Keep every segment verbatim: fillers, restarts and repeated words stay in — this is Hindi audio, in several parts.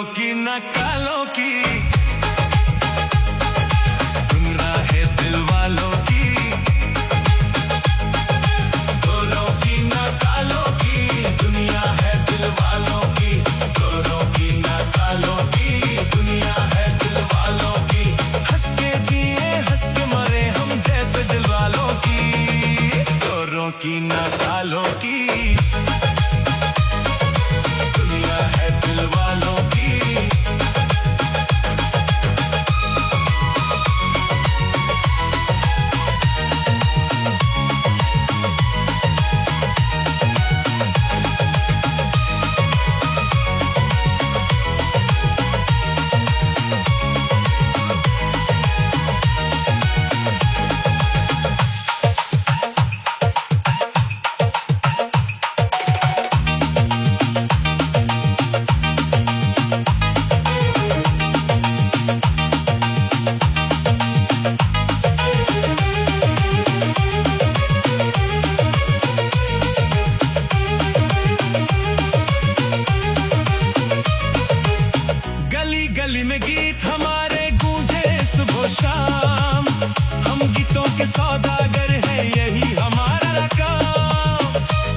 की न कालों की, दुनिया है दिल वालों की। गोरों की न कालों की, दुनिया है दिल वालों की। गोरों की न कालों की, दुनिया है दिल वालों की। हंस के जिए हंस के मरे हम जैसे दिल वालों की। गोरों की न कालों की, दुनिया है दिल वालों की। गली में गीत हमारे गूंजे सुबह शाम। हम गीतों के सौदागर हैं, यही हमारा काम।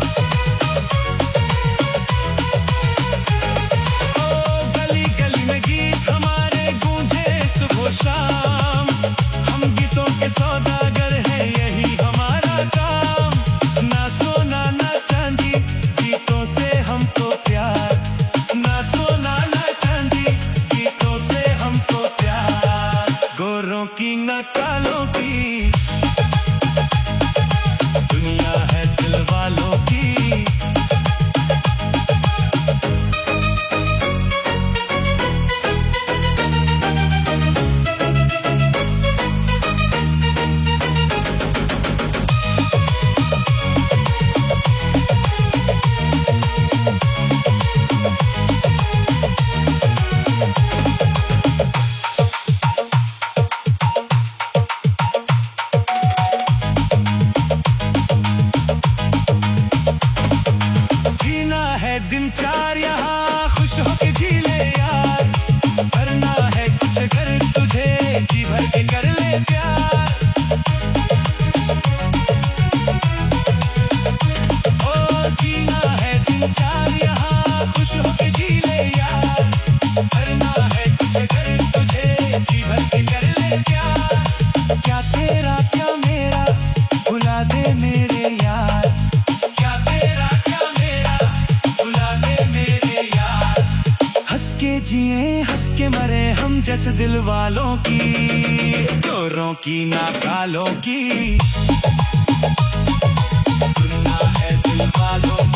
ओ गली गली में गीत हमारे गूंजे सुबह शाम। हम गीतों के सौदागर हैं, यही हमारा काम। ना सोना ना चांदी, गीतों से हमको प्यार। ना सोना ना चांदी, गीतों से हमको प्यार। गोरों की न कालों की, दुनिया है दिल वालों की। दिन चार यहाँ खुश होके जी ले यार। करना है कुछ कर तुझे, जी भर के कर ले प्यार। ओ जीना है दिन चार यहाँ खुश होके जी ले यार। करना है कुछ कर तुझे, जी भर के कर ले प्यार। क्या तेरा क्या मेरा, भुला दे मेरे यार। जिए हंस के मरे हम जैसे दिल वालों की। गोरों की ना कालों की, दुनिया है दिल वालों